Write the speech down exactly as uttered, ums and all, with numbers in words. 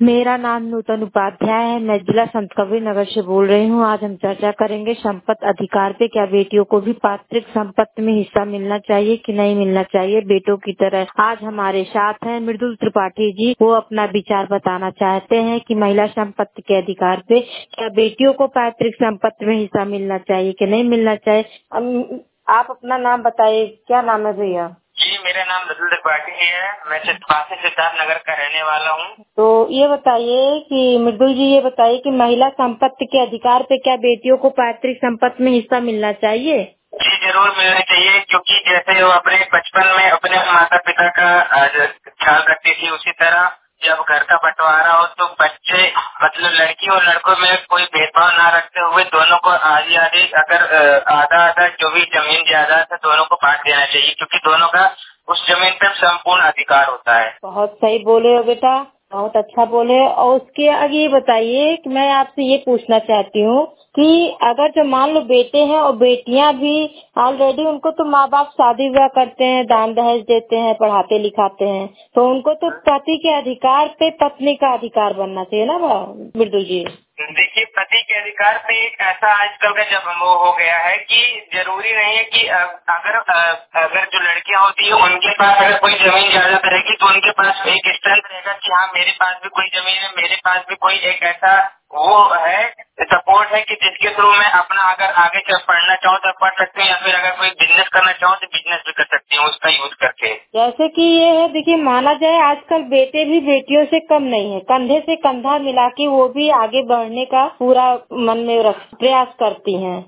मेरा नाम नूतन उपाध्याय है। मैं जिला संत कबीर नगर से बोल रही हूँ। आज हम चर्चा करेंगे संपत्ति अधिकार पे। क्या बेटियों को भी पैतृक संपत्ति में हिस्सा मिलना चाहिए कि नहीं मिलना चाहिए बेटों की तरह। आज हमारे साथ हैं मृदुल त्रिपाठी जी। वो अपना विचार बताना चाहते हैं कि महिला संपत्ति के अधिकार पे क्या बेटियों को पैतृक संपत्ति में हिस्सा मिलना चाहिए कि नहीं मिलना चाहिए। आप अपना नाम बताइए, क्या नाम है भैया? जी, मेरा नाम मृदुल त्रिपाठी है। मैं चित्रपासी सिद्धार्थ नगर का रहने वाला हूँ। तो ये बताइए कि मृदुल जी, ये बताइए कि महिला संपत्ति के अधिकार पे क्या बेटियों को पैतृक संपत्ति में हिस्सा मिलना चाहिए? जी, जरूर मिलना चाहिए, क्योंकि जैसे वो अपने बचपन में अपने माता पिता का ख्याल रखती थी, उसी तरह जब घर का बंटवारा हो तो बच्चे मतलब लड़की और लड़कों में कोई भेदभाव न रखते हुए दोनों को आधी आधी अगर आधा आधा जो भी जमीन जायदाद है दोनों को बांट देना चाहिए, क्योंकि दोनों का उस जमीन पर संपूर्ण अधिकार होता है। बहुत सही बोले हो बेटा, बहुत अच्छा बोले। और उसके आगे ये बताइए कि मैं आपसे ये पूछना चाहती हूँ कि अगर जो मान लो बेटे हैं और बेटियां भी ऑलरेडी, उनको तो माँ बाप शादी विवाह करते हैं, दान दहेज देते हैं, पढ़ाते लिखाते हैं, तो उनको तो पति के अधिकार पे पत्नी का अधिकार बनना चाहिए ना मृदुल जी? देखिए, पति के अधिकार पे एक ऐसा आजकल का जब वो हो गया है कि जरूरी नहीं है कि अगर अगर जो लड़कियां होती है उनके पास अगर कोई जमीन ज्यादा रहेगी तो उनके पास एक स्ट्रेंथ रहेगा कि हाँ मेरे पास भी कोई जमीन है, मेरे पास भी कोई एक ऐसा वो है सपोर्ट है कि जिसके थ्रू मैं अपना अगर आगे चल पढ़ना चाहूँ तो पढ़ सकती हूँ, या फिर अगर कोई बिजनेस करना चाहूँ तो बिजनेस भी कर सकती हूँ उसका यूज करके। जैसे कि ये है, देखिए माना जाए आजकल बेटे भी बेटियों से कम नहीं है, कंधे से कंधा मिला के वो भी आगे बढ़ने का पूरा मन में रख प्रयास करती हैं।